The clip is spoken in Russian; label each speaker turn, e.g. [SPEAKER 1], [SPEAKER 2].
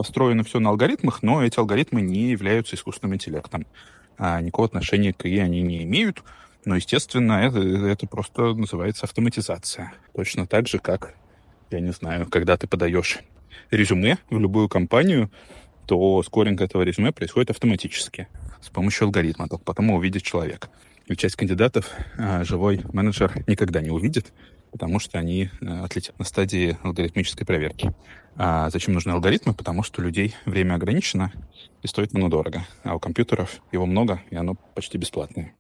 [SPEAKER 1] построено все на алгоритмах, но эти алгоритмы не являются искусственным интеллектом. Никакого отношения к ИИ они не имеют. Но, естественно, это просто называется автоматизация. Точно так же, как, я не знаю, когда ты подаешь резюме в любую компанию, то скоринг этого резюме происходит автоматически с помощью алгоритма. Только потом его увидит человек. И часть кандидатов живой менеджер никогда не увидит, потому что они отлетят на стадии алгоритмической проверки. А зачем нужны алгоритмы? Потому что у людей время ограничено и стоит оно дорого. А у компьютеров его много, и оно почти бесплатное.